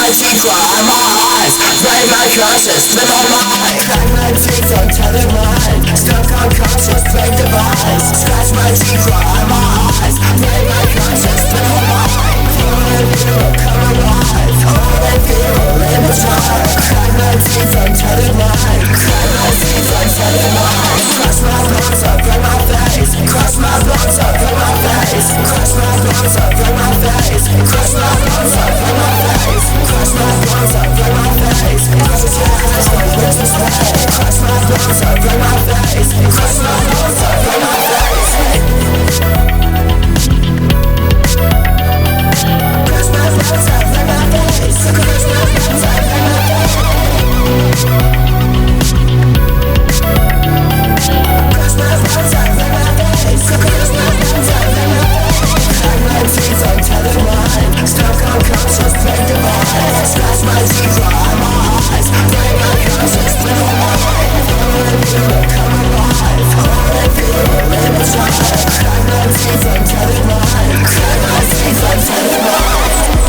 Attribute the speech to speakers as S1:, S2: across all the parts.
S1: teeth, cry my eyes, break my conscience, split my mind. Crack my teeth, untethered mind, stuck unconscious, break device. Scratch my teeth, cry my eyes, break my conscience, split my mind. All in view, come alive, all in view, live a time. Crack my teeth, untethered mind, crack my teeth, untethered mind. Crush my bones up, break my face, crush my bones up, break my face, crush my bones up, break my face, crush my bones up, break my face, crush my bones up, break my face, crush his eyes like Christmas Day, crush my bones up, break my face, crush my bones up, break my face, crush my bones up, break my face, crush my bones up, break my face. Crush my bones up, break my face, crush my bones up, break my face. Crack my teeth, untethered mind, stuck unconscious, break device. Scratch my teeth, dry my eyes, break my conscience, split my mind. All in view, come alive, all in view, live a time. Crack my teeth, untethered mind, crack my teeth, untethered mind.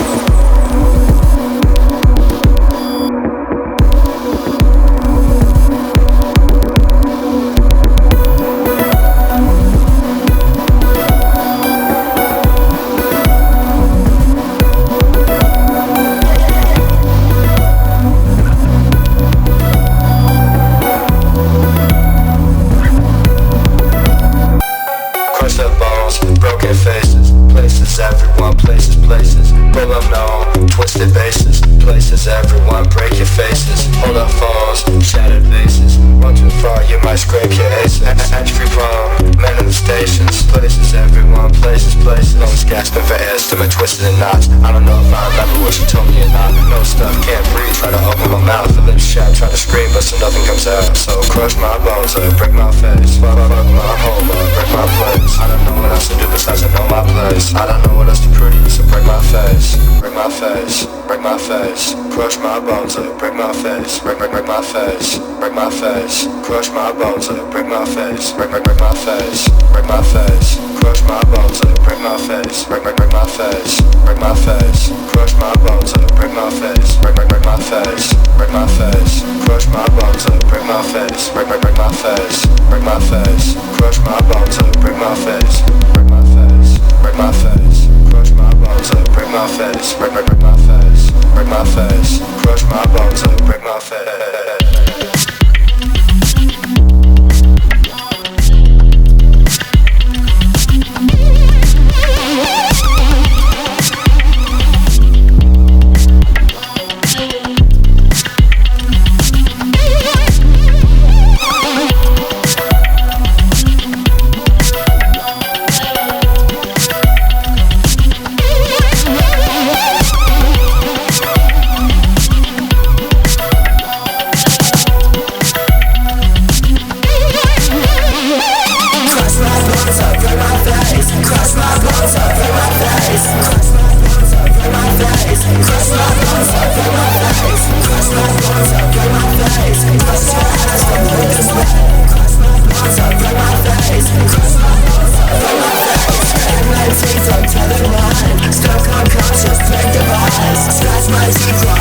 S2: Twisted bases, places everyone, break your faces. Hold up falls, shattered vases. Run too far, you might scrape your aces. Entry prone, men in the stations. Places everyone, places. Lungs gasping for air, stomach twisted in knots. I don't know if I remember what she told me or not. No stuff, can't breathe, try to open my mouth. The lips shut, try to scream, but so nothing comes out. So crush my bones, break my face. Fuck my home, break my place. I don't know what else to do besides I know my place. I don't know what else to pretty, so break my face. Break my face, break my face. Crush my bones, break my face. Break my face, break my face. Crush my bones, break my face. Break my face, break my face. Crush my bones, break my face. Break my face, break my face. Crush my bones, break my face. Break my face, break my face. Crush my bones, break my face. Break my face, break my face. Crush my bones, break my face. Break my face, break my face. Crush my bones, break my face. Break my face, break my face. Crush my bones, break my face. Scratch my teeth.